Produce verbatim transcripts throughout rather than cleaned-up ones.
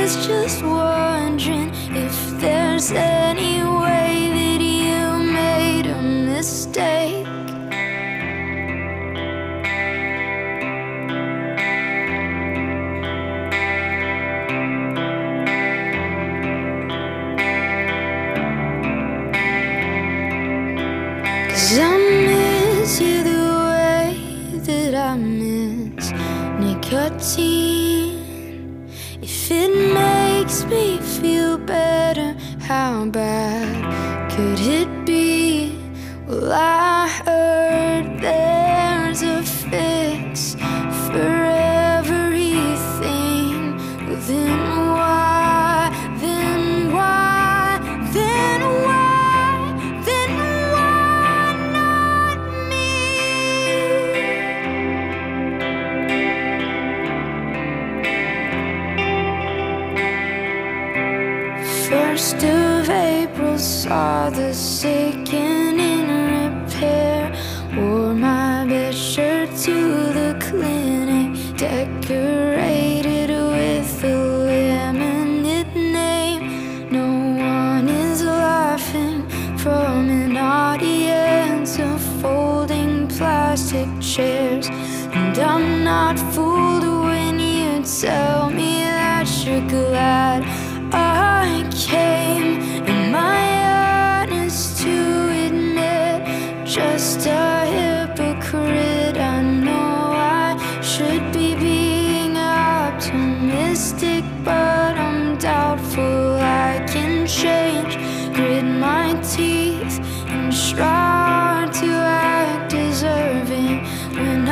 was just wondering if there's any way that you made a mistake. 'Cause I miss you the way that I miss nicotine. If it makes me feel better, how bad could it be? Well, I heard there's a fix for everything. Well, then why, then why, then why, then why not me? First of April saw the sickening repair. Wore my best shirt to the clinic, decorated with a laminate name. No one is laughing from an audience of folding plastic chairs. And I'm not fooled when you tell me that you're glad I came. Am I honest to admit, just a hypocrite? I know I should be being optimistic, but I'm doubtful I can change. Grit my teeth and try to act deserving when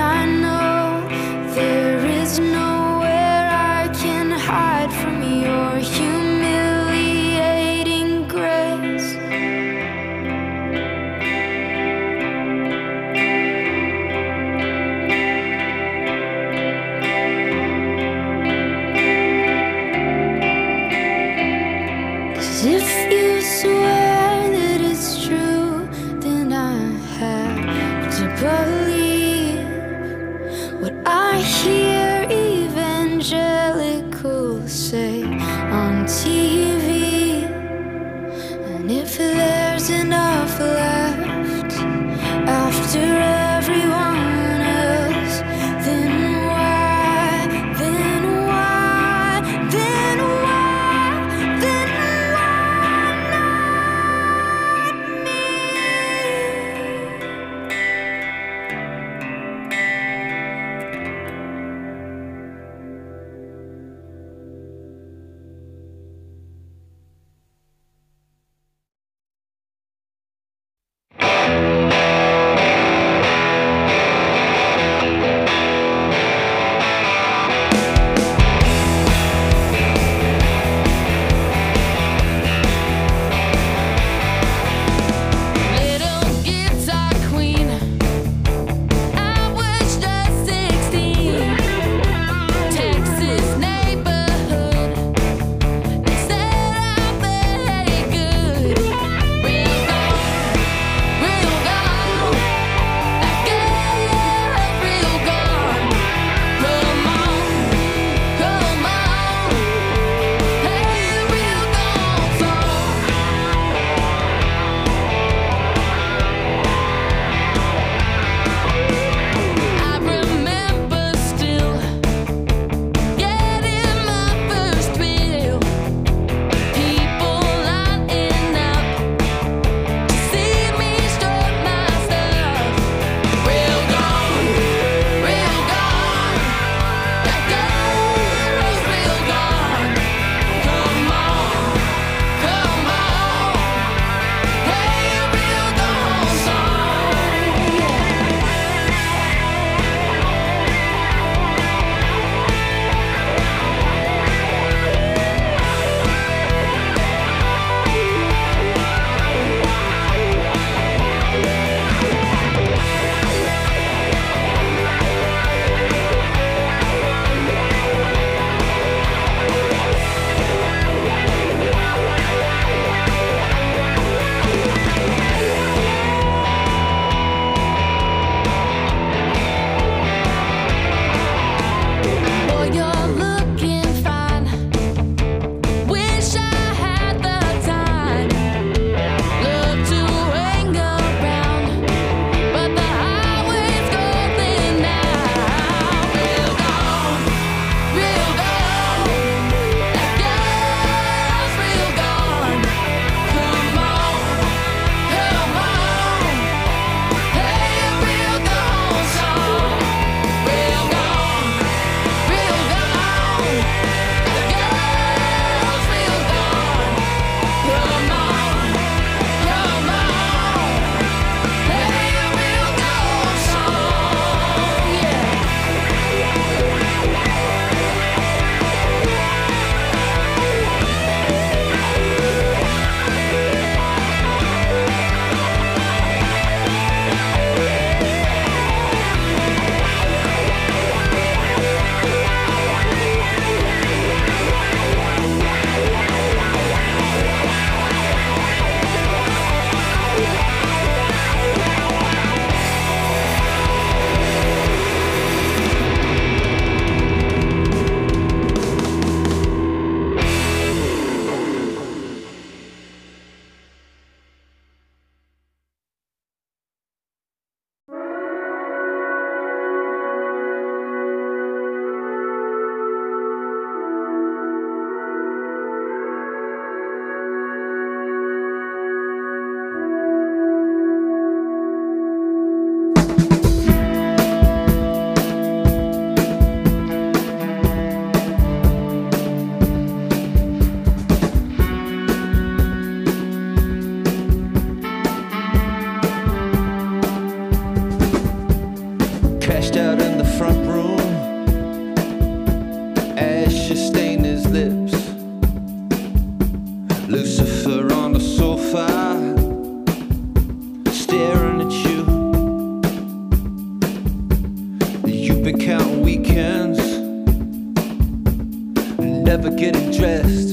never getting dressed,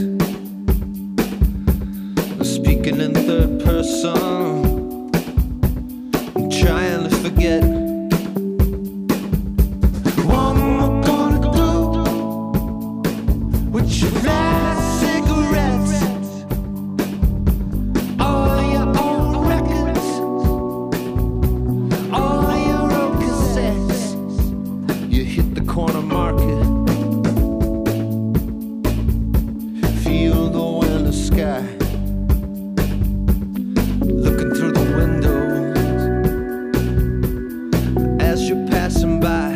speaking in third person, I'm trying to forget. What am I gonna do with your last cigarettes? All your old records, all your old cassettes. You hit the corner market, feel the winter sky, looking through the windows as you're passing by.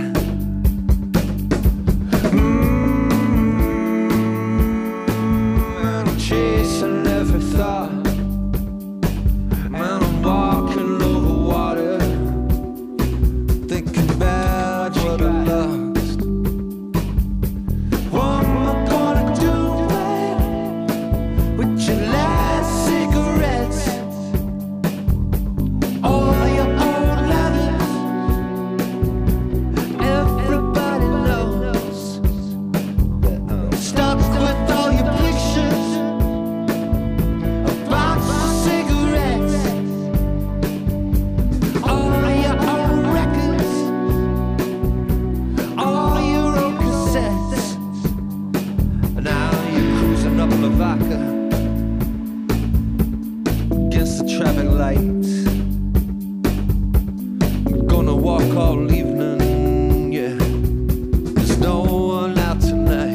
Mm, I'm chasing every thought, man, I'm walking over water, thinking about what I lost. What am I gonna do with your last cigarettes? All your old letters, everybody knows that I'm stuck with all your pictures, a box of cigarettes, all your old records, all your old cassettes. Now you're cruising up Lavaca against the traffic lights. I'm gonna walk all evening, yeah. There's no one out tonight.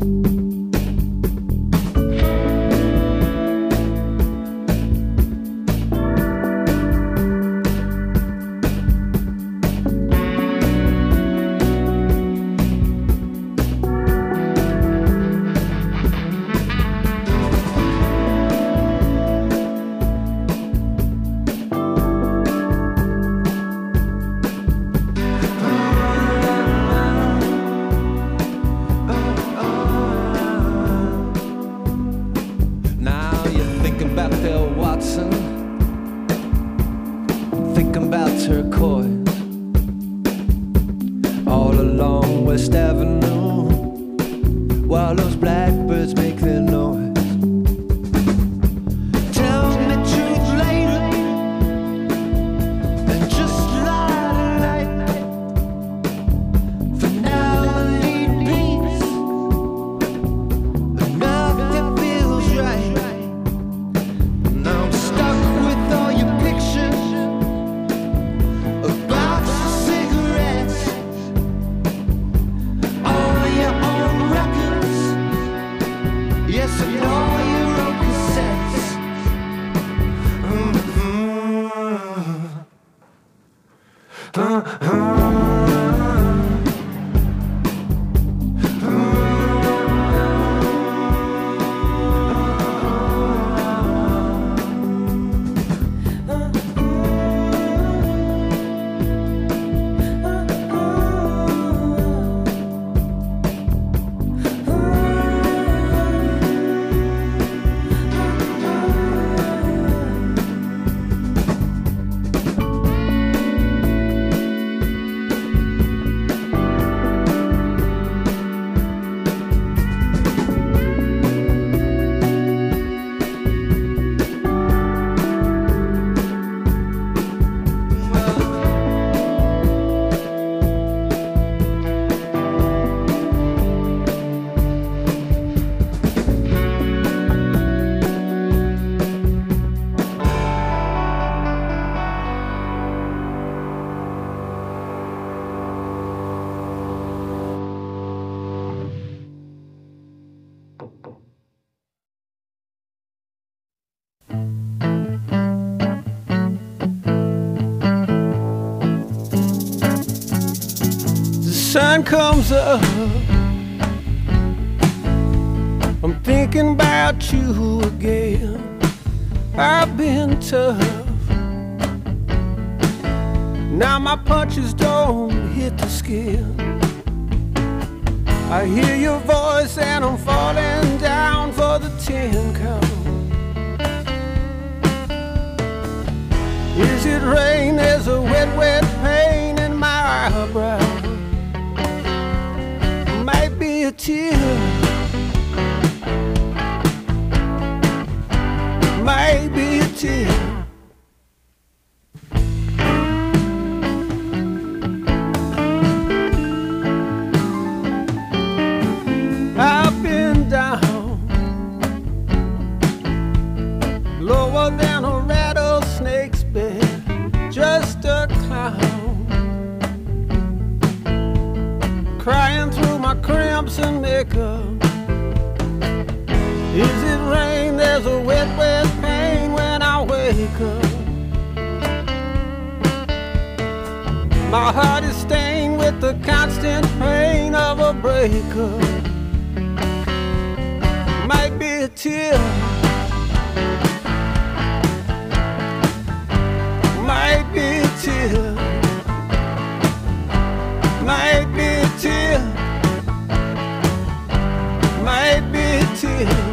Now you're thinking about Bill Watson, thinking about turquoise, all along West Avenue, while those blackbirds make their noise. Tell me truth later, and just lie tonight. For now I need peace, and nothing feels right. Now I'm stuck with all your pictures, a box of cigarettes, all your own records, yes, and all your own cassettes. Mm-hmm. Uh-huh. The sun comes up, I'm thinking about you again. I've been tough, now my punches don't hit the skin. I hear your voice and I'm falling down for the ten count. Is it rain? There's a wet, wet pain in my eyebrow. Might be a tear tear. I've been down lower than a rattlesnake's bed, just a clown crying through my crimson makeup. Is it rain? There's a wet, wet pain when I wake up. My heart is stained with the constant pain of a breakup. Might be a tear, might be a tear, might be a tear, might be a tear.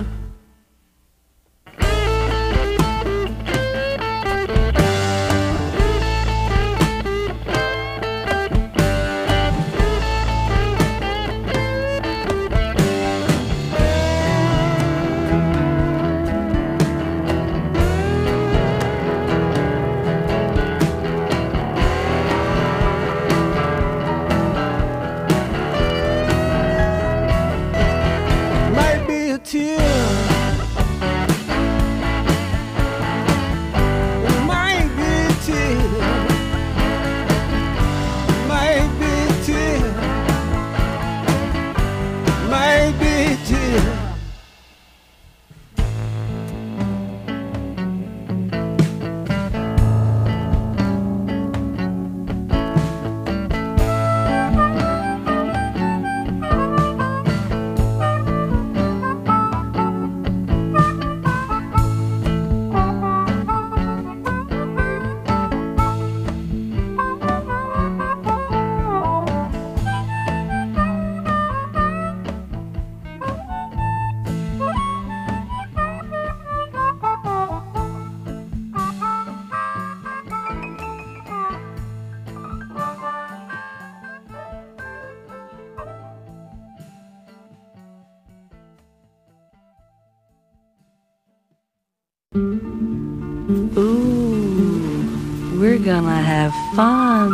Ooh, we're gonna have fun.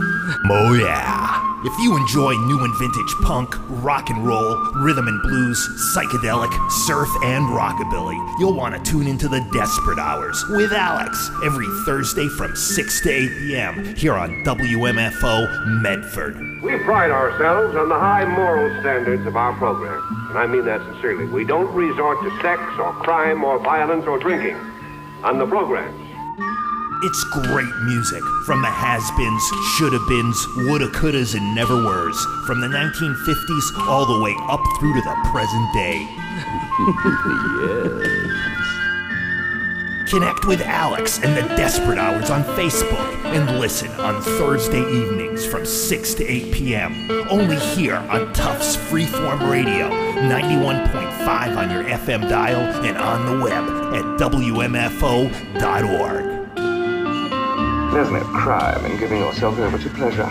Oh yeah. If you enjoy new and vintage punk, rock and roll, rhythm and blues, psychedelic, surf, and rockabilly, you'll want to tune into the Desperate Hours with Alex every Thursday from six to eight p.m. here on W M F O Medford. We pride ourselves on the high moral standards of our program, and I mean that sincerely. We don't resort to sex or crime or violence or drinking on the programs. It's great music from the has-beens, shoulda-beens, woulda-couldas, and never-weres, from the nineteen fifties all the way up through to the present day. Yes. Connect with Alex and the Desperate Hours on Facebook and listen on Thursday evenings from six to eight p.m. only here on Tufts Freeform Radio, ninety-one point five on your F M dial and on the web at W M F O dot org. There's no crime in giving yourself over to pleasure.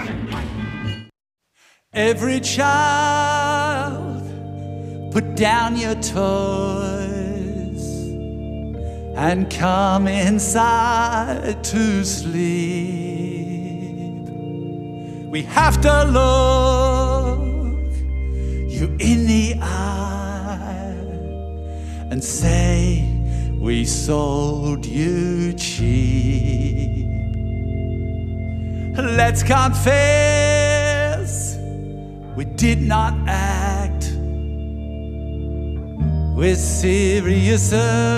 Every child, put down your toys and come inside to sleep. We have to look you in the eye and say we sold you cheap. Let's confess, we did not act with serious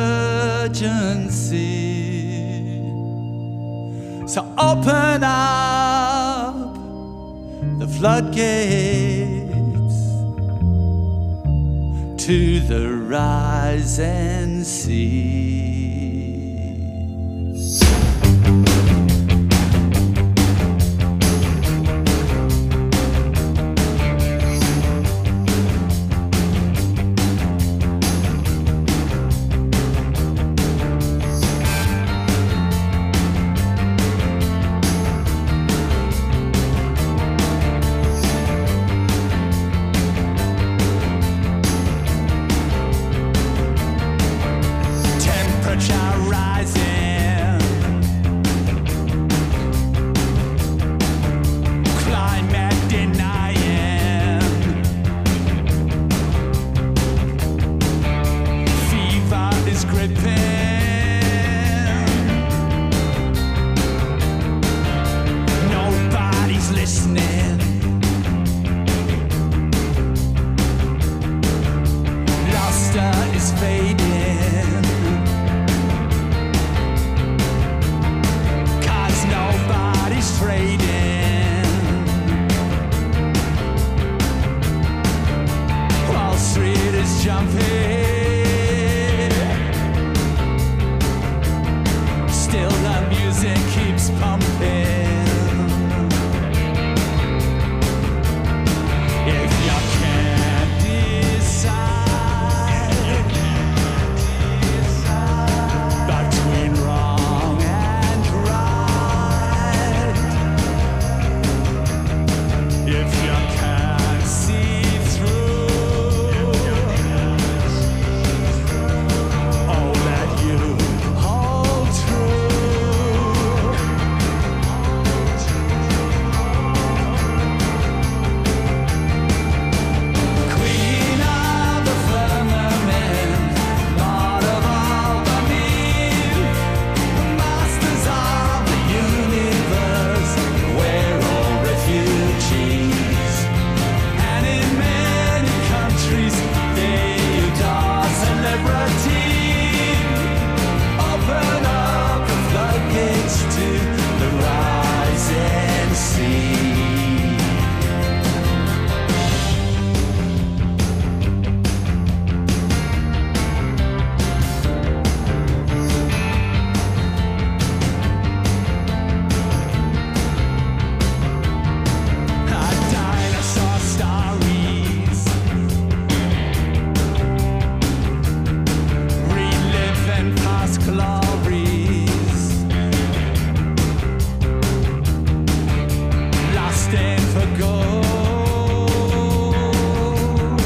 urgency. So open up the floodgates to the rising sea. Temperature is fading, 'cause nobody's trading. Wall Street is jumping, still the music keeps pumping. If you can't decide between wrong and right, if you can't see through all that you hold true, Queen of the firmament, Lord of all the mean, masters of the universe, we're all refugees. And in many countries, they adore celebrity. Open up the floodgates to the rising sea. A dinosaur stories, reliving past glories, lost in for gold,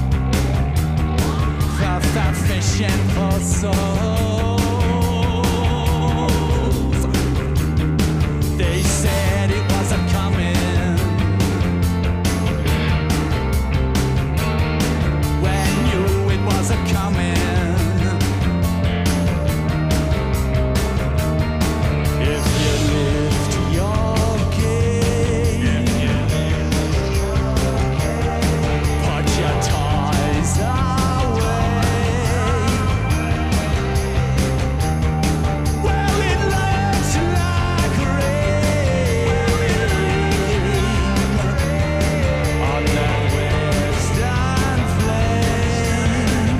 for fat fishing for souls. They said it wasn't coming, when you it wasn't coming. If you lift your gaze, put your toys away. Well, it looks like rain on that western plain.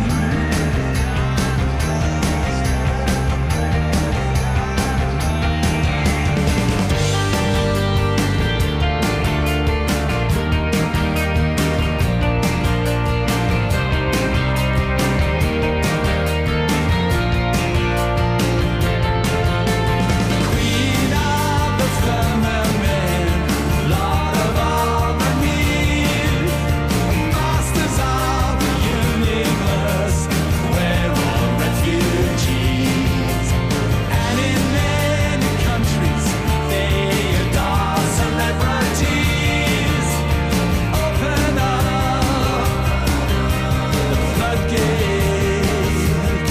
Queen of the firmament, Lord of all the mean, masters of the universe, we're all refugees. And in many countries, they adore celebrities. Open up the floodgates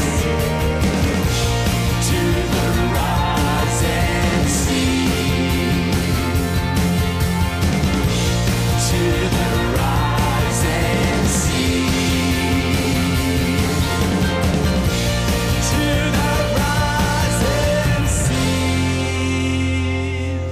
to the rising sea, to the rising sea, to the rising seas.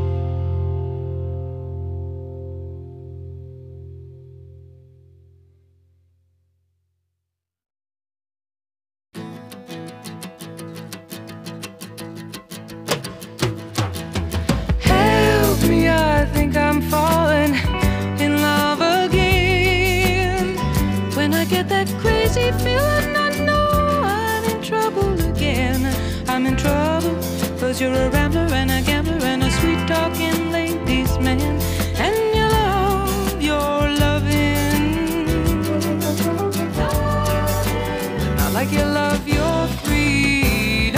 Help me, I think I'm falling in love again. When I get that crazy feeling, I know I'm in trouble again. I'm in trouble, 'cause you're a rambler and a gambler and a sweet talking ladies man. And you love your loving, not like you love your freedom.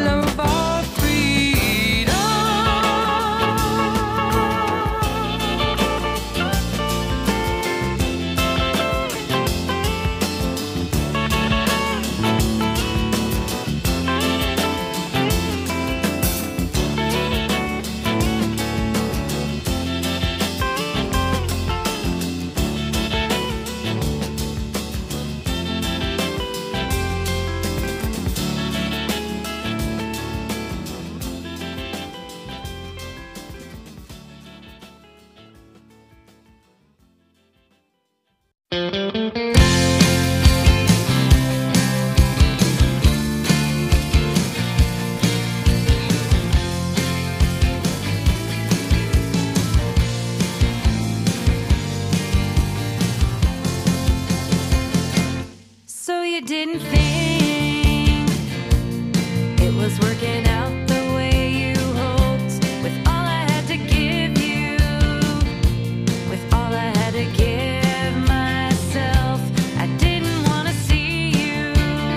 of our freedom. So you didn't think it was working out the way you hoped, with all I had to give you, with all I had to give myself. I didn't want to see you,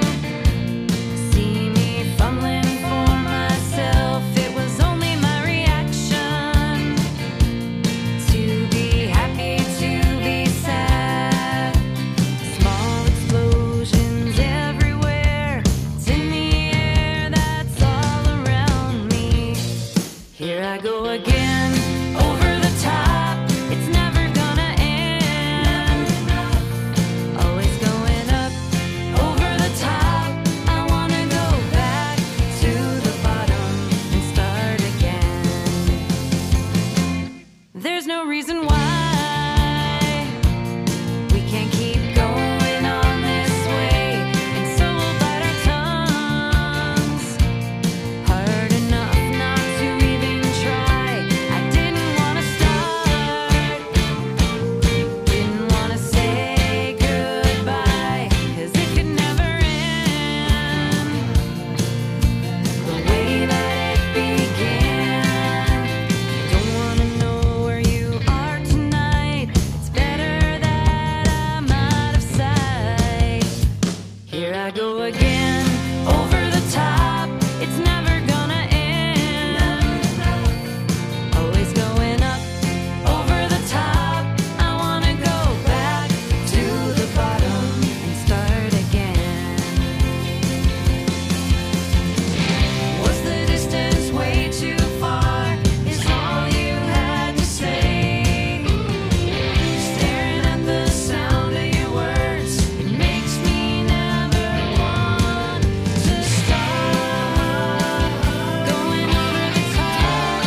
see me fumbling for myself. It was only my reaction to be happy, to be sad. Small explosions everywhere. It's in the air, that's all around me. Here I go again, over the top. It's never gonna end. Always going up, over the top. I wanna go back to the bottom and start again. There's no reason why we can't keep going on this way, and so we'll bite our tongues hard enough not to even try. I didn't want to start, didn't want to say goodbye, 'cause it could never end the way that it began. Don't want to know where you are tonight. It's better that I'm out of sight. Here I go again, over the top. It's never gonna end. Always going up, over the top. I wanna go back to the bottom and start again. Was the distance way too far? Is all you had to say? Staring at the sound of your words, it makes me never want to stop. Going over the top.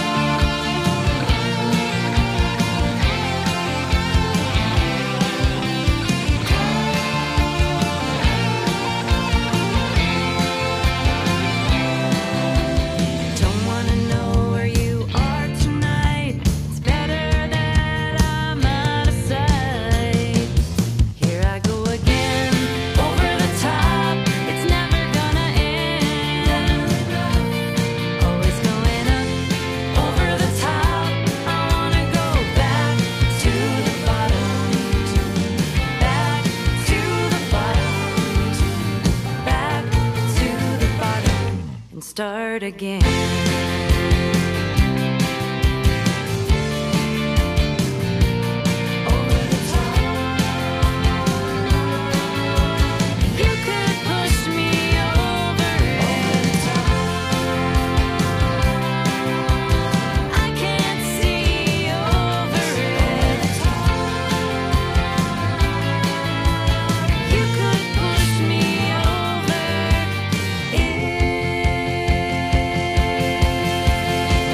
Don't wanna know where you are tonight. It's better that I'm out of sight. Here I go again, over the top. It's never gonna end. Always going up, over the top. I wanna go back to the bottom, back to the bottom, back to the bottom, and start again. Over the top. You could push me over. Over the top. I can't see over it. You could push me over it.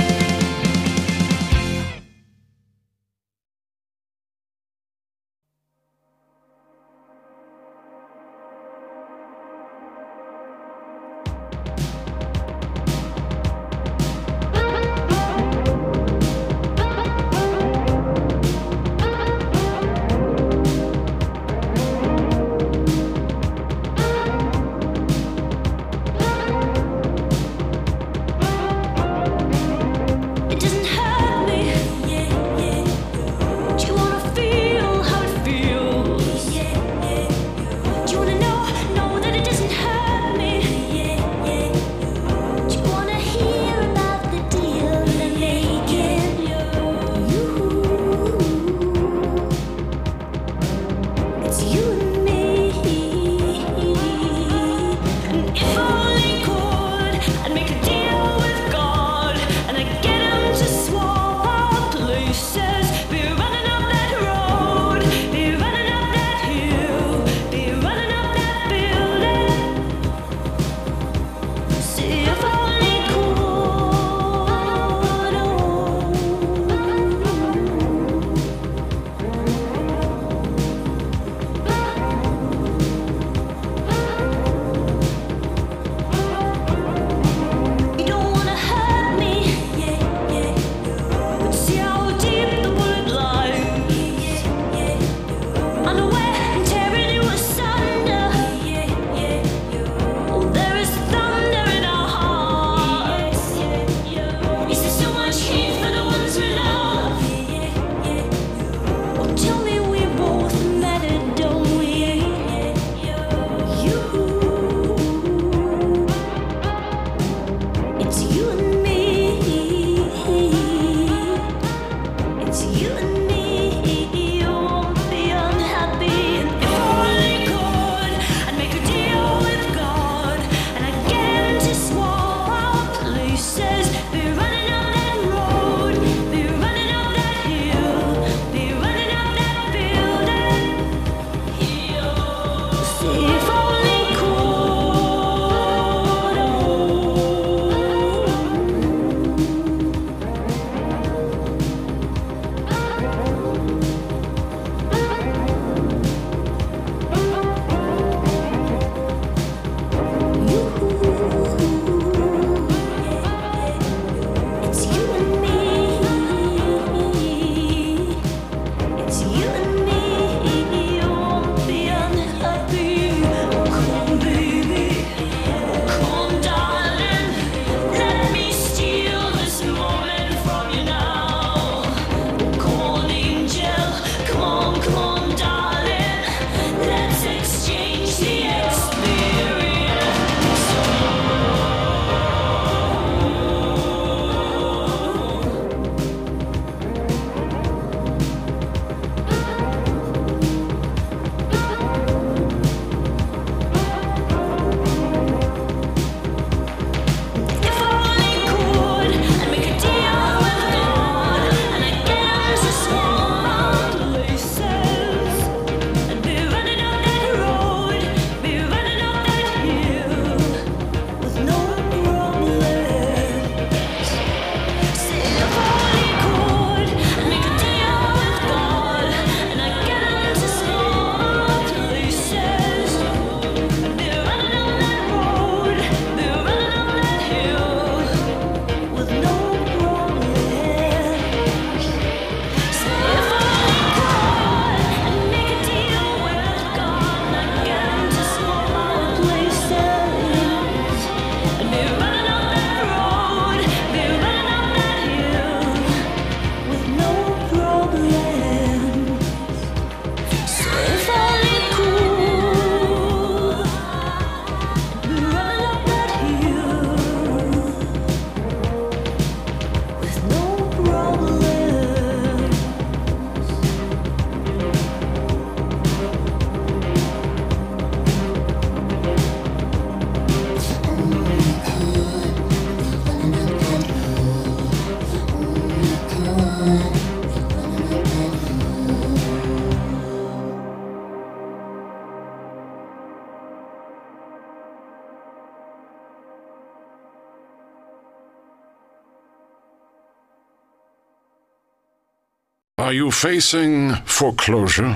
Are you facing foreclosure?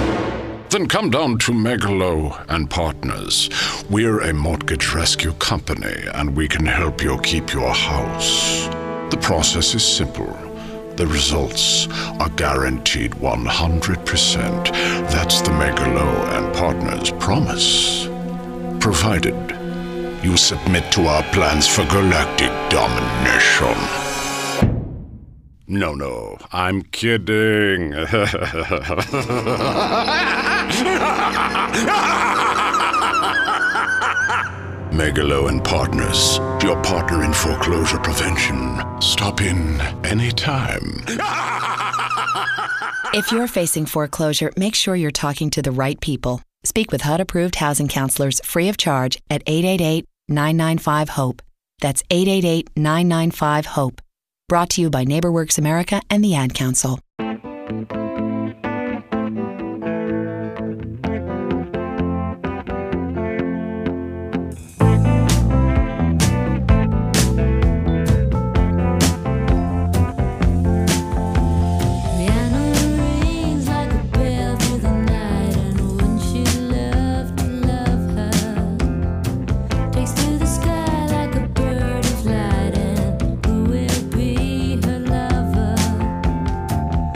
Then come down to Megalo and Partners. We're a mortgage rescue company, and we can help you keep your house. The process is simple. The results are guaranteed one hundred percent. That's the Megalo and Partners promise. Provided you submit to our plans for galactic domination. No, no, I'm kidding. Megalo and Partners, your partner in foreclosure prevention. Stop in anytime. If you're facing foreclosure, make sure you're talking to the right people. Speak with H U D-approved housing counselors free of charge at eight eight eight, nine nine five, HOPE. That's eight eight eight, nine nine five, HOPE. Brought to you by NeighborWorks America and the Ad Council. Lover.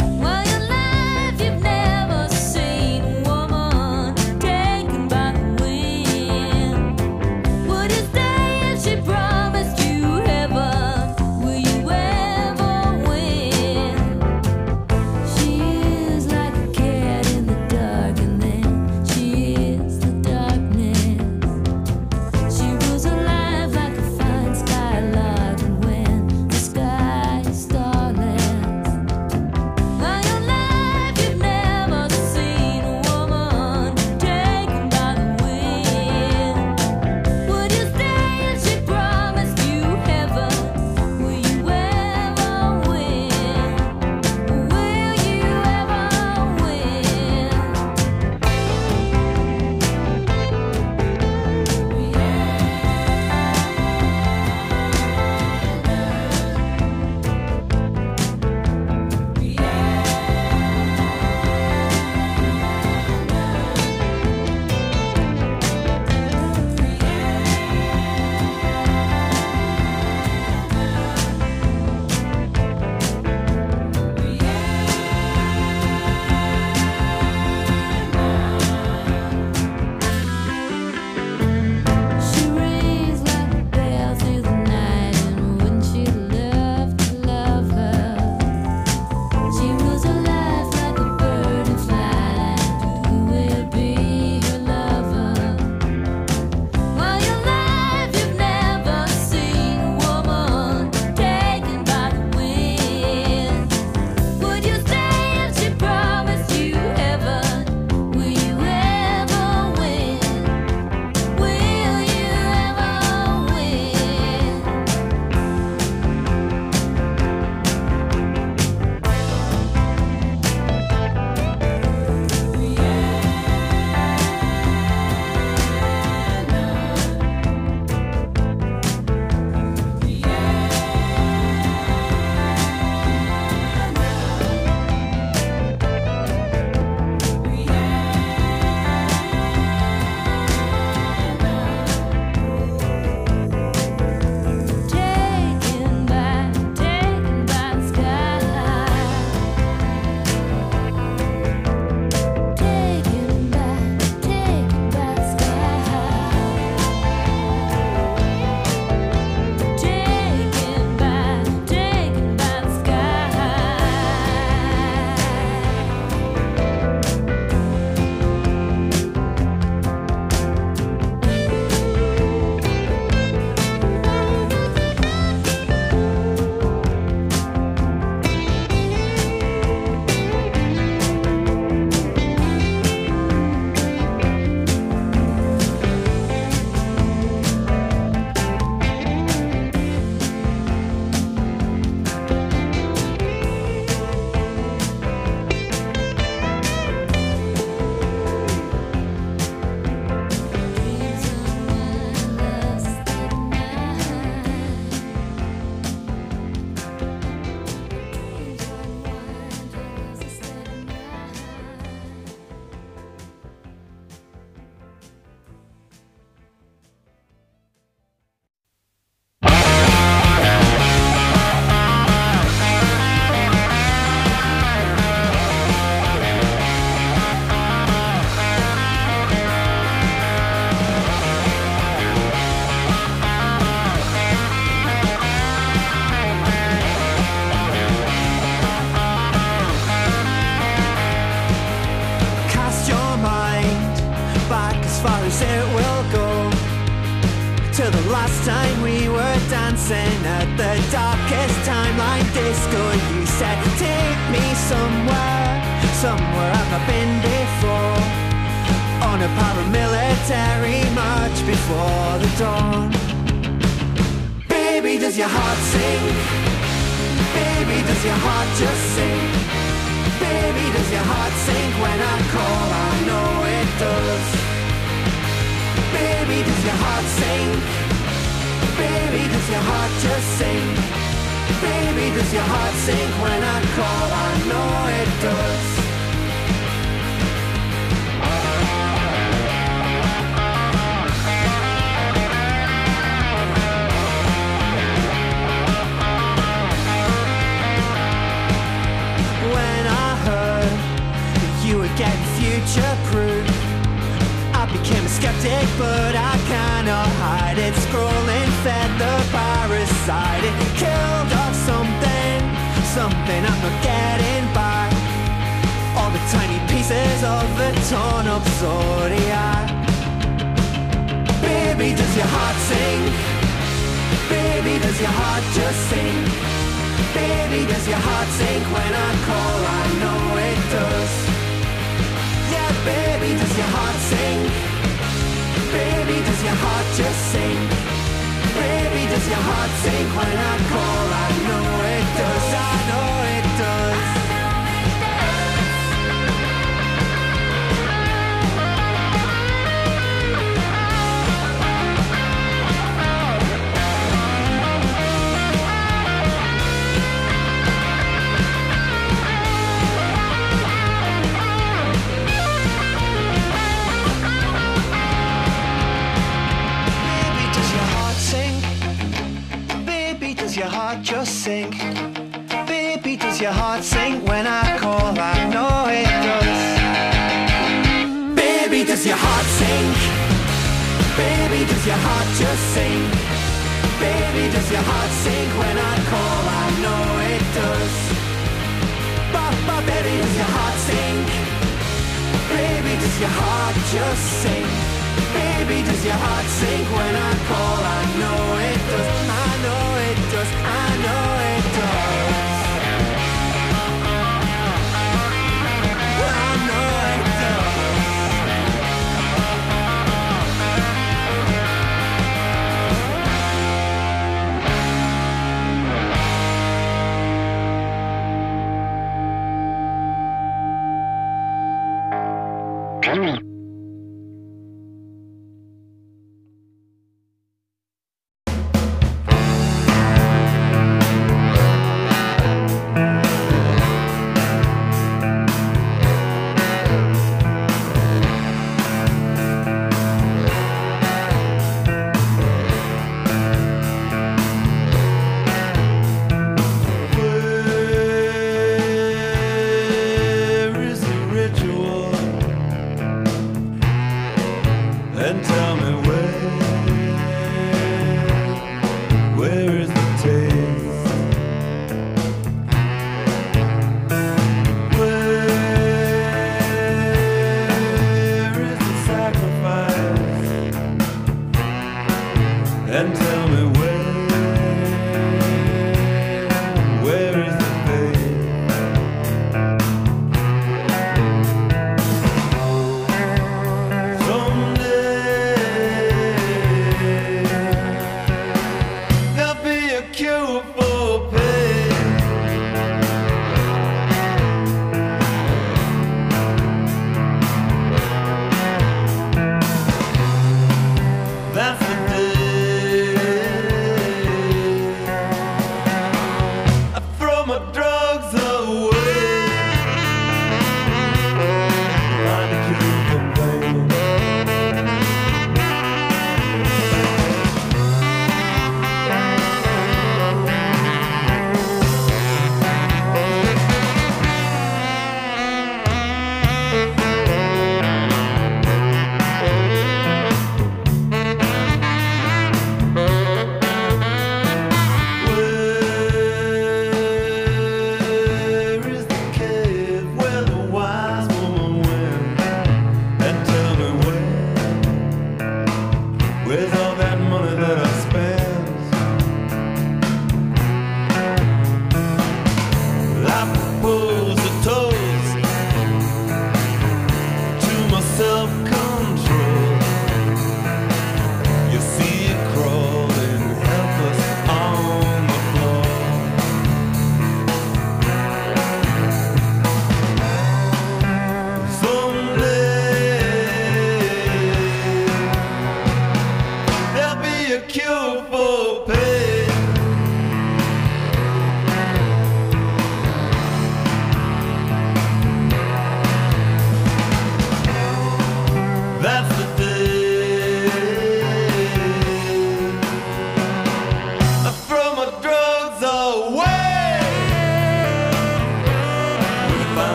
at the darkest timeline disco. You said, take me somewhere, somewhere I've not been before, on a paramilitary march before the dawn. Baby, does your heart sing? Baby, does your heart just sing? Baby, does your heart sink when I call? I know it does. Baby, does your heart sink? Baby, does your heart just sink? Baby, does your heart sink when I call? I know it does. When I heard that you were getting future-proof, I became a skeptic, but I cannot hide it. Scrolling fed the parasite. It killed off something, something I'm not getting back. All the tiny pieces of the torn up zodiac. Baby, does your heart sing? Baby, does your heart just sing? Baby, does your heart sink when I call? I know it does. Yeah, baby, does your heart sing? Baby, does your heart just sing? Baby, does your heart sink when I call? I know it does. I know it does. Does your heart just sink? Baby, does your heart sink when I call? I know it does. Baby, does your heart sink? Baby, does your heart just sink? Baby, does your heart sink when I call? I know it does. Ba-ba, baby, does your heart sink? Baby, does your heart just sink? Baby, does your heart sink when I call? I know it does. I know it does. I know it does. I know it does.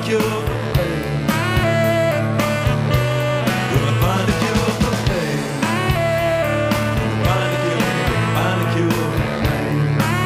cure for pain. Gonna find a cure for pain. Gonna find a cure, find a cure for pain.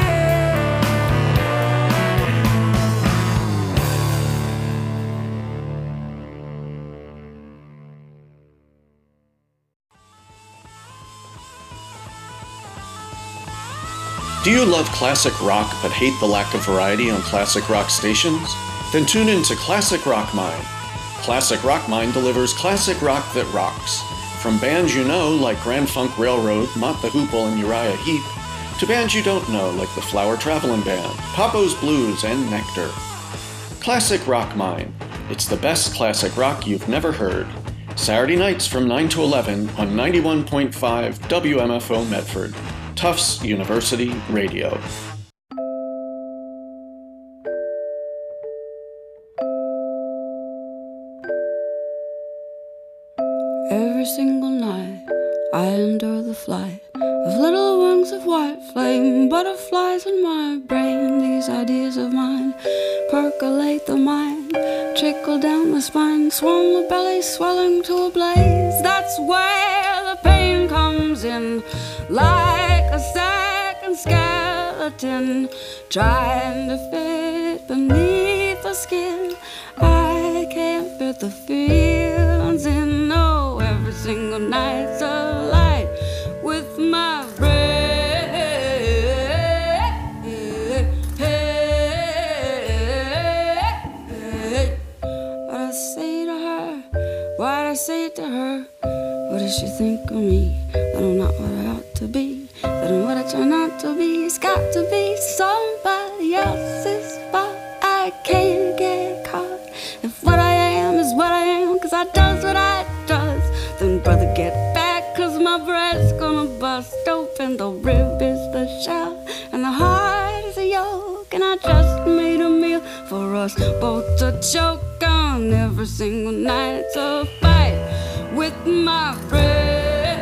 Do you love classic rock but hate the lack of variety on classic rock stations? Then tune in to Classic Rock Mine. Classic Rock Mine delivers classic rock that rocks. From bands you know like Grand Funk Railroad, Mott the Hoople, and Uriah Heep, to bands you don't know like the Flower Travelin' Band, Papo's Blues, and Nectar. Classic Rock Mine. It's the best classic rock you've never heard. Saturday nights from nine to eleven on ninety-one point five W M F O Medford. Tufts University Radio. Every single night I endure the flight of little wings of white flame, butterflies in my brain. These ideas of mine percolate the mind, trickle down the spine, swell the belly, swelling to a blaze. That's where the pain comes in, like a second skeleton trying to fit beneath the skin. I can't fit the feelings in. No, every single night's a light with my breath. What I say to her, what I say to her, what does she think of me? That I'm not what I ought to be, that I'm what I try not to be. It's got to be somebody else's fault. I can't get caught. If what I am is what I am, cause I does what I does, then brother get back, cause my breast's gonna bust open. The rib is the shell, and the heart is a yolk, and I just made a meal for us both to choke on. Every single night's a fight with my breath.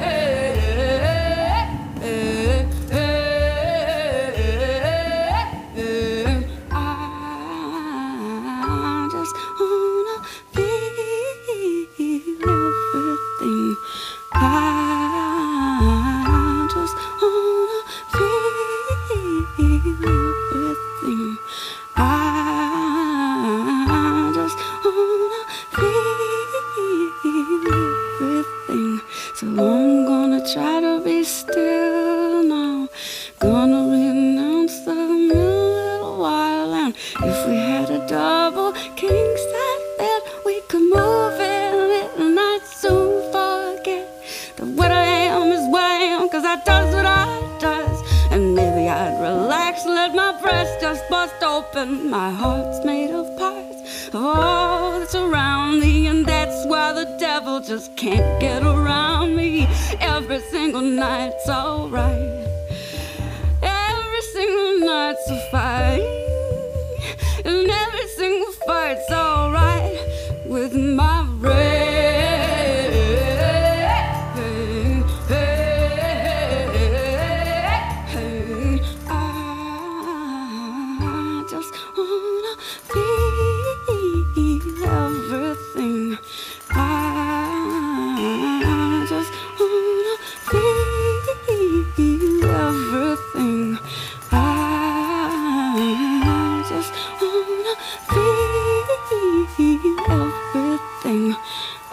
Try to be still now. Gonna renounce the little while. And if we had a double king size bed, we could move in it, and I'd soon forget that what I am is what I am, cause I does what I does. And maybe I'd relax, let my breast just bust open. My heart's made of parts of all that's around me, and that's why the devil just can't get around me. Every single night's alright. Every single night's a fight, and every single fight's alright with my brain. I just wanna feel everything. I just wanna feel everything. I just wanna feel everything. I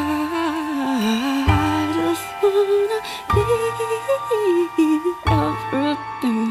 just wanna feel everything.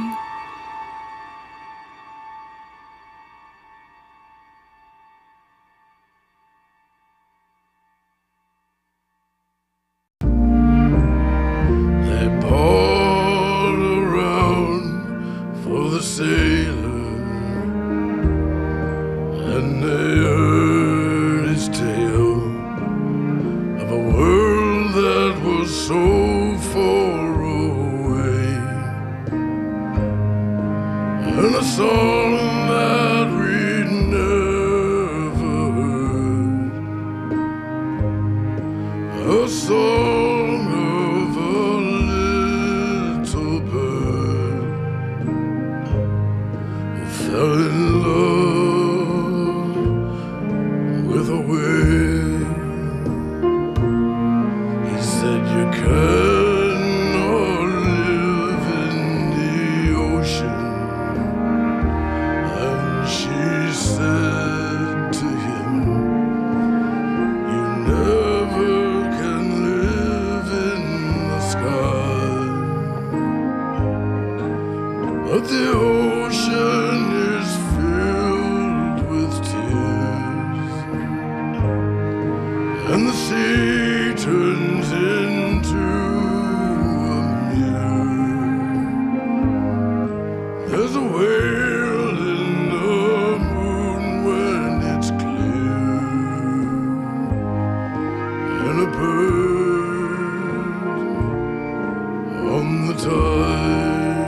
Fell in love ocean is filled with tears, and the sea turns into a mirror. There's a whale in the moon when it's clear, and a bird on the tide.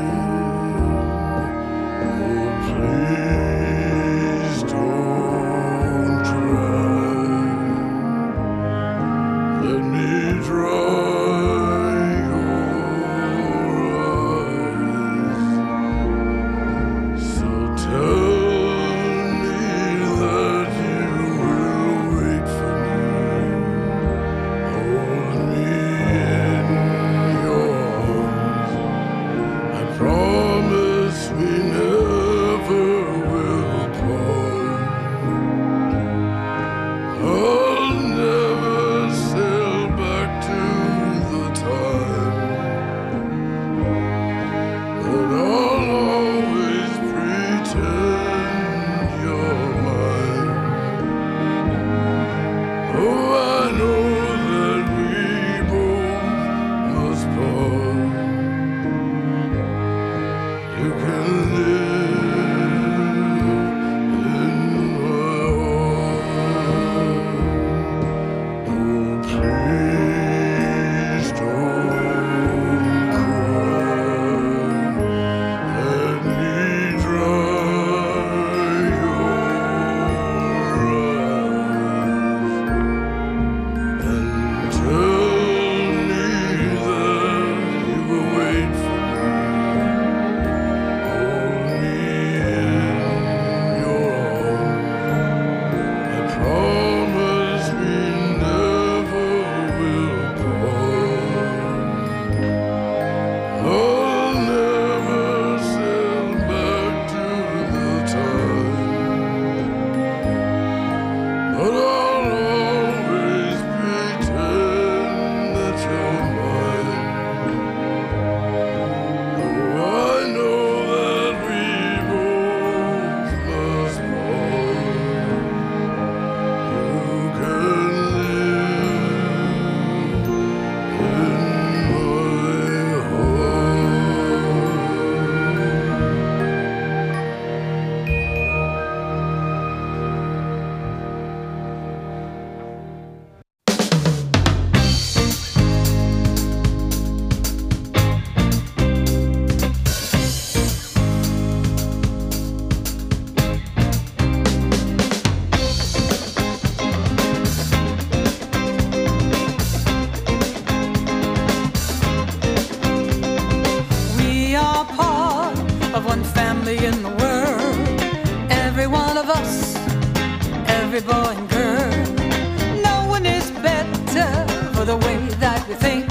Every boy and girl, no one is better for the way that we think.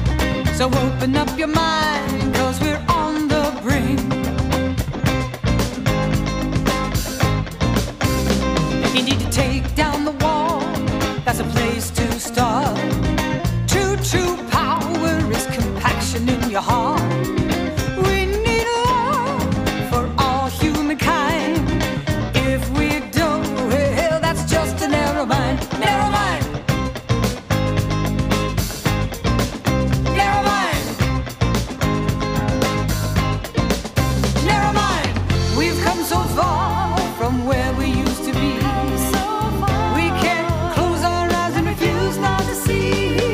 So open up your mind, cause we're on the brink. You need to take down the wall, that's a place to start. True, true power is compaction in your heart. We need love for all humankind. If we don't, well, that's just a narrow mind. Narrow mind. Narrow mind. Narrow mind. We've come so far from where we used to be. We can't close our eyes and refuse not to see.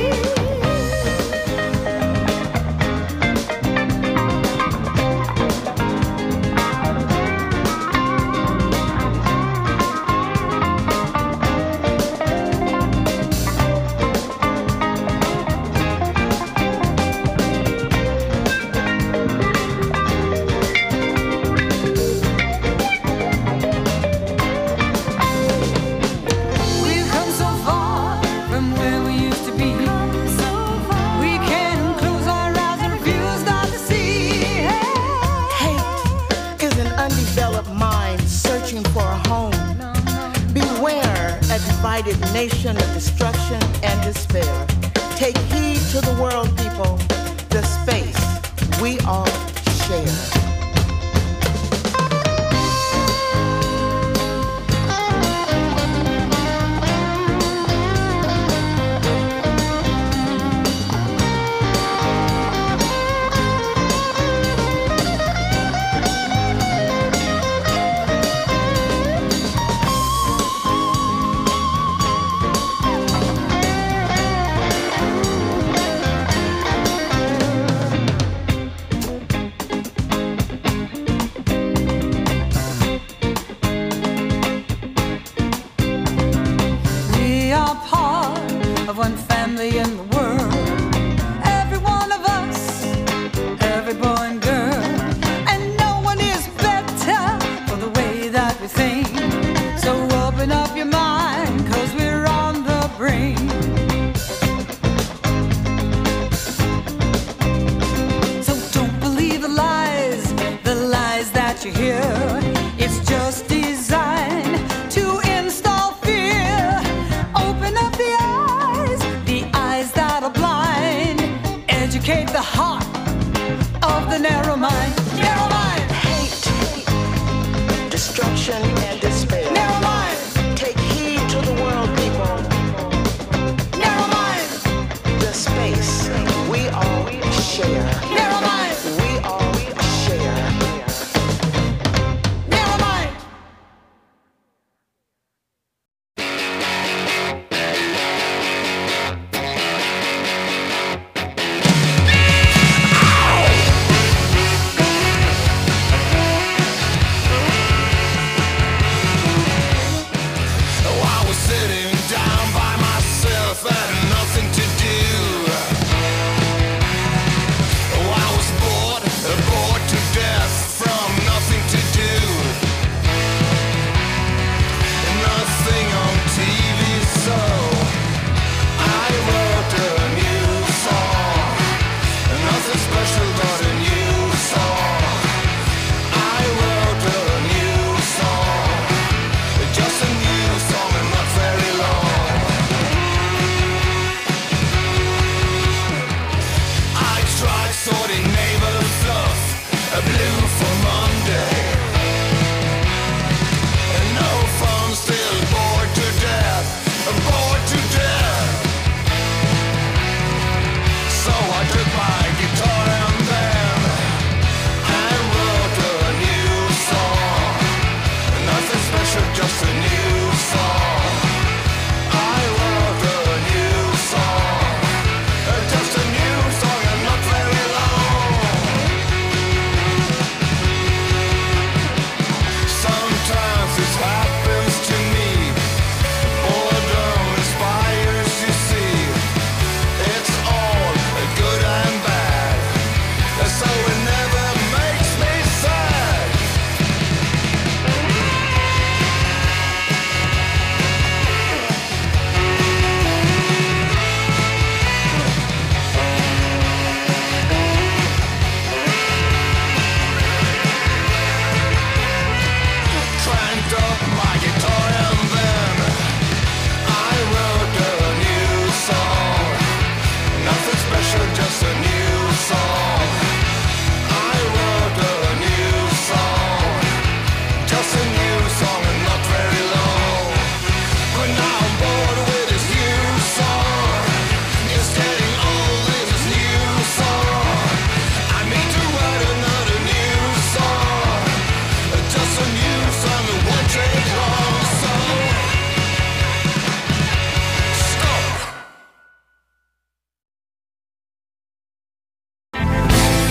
Nation of destruction and despair. Take heed to the world, people. The space we all share. It's just designed to install fear. Open up the eyes, the eyes that are blind. Educate the heart of the narrow mind. Narrow mind. Hate, destruction,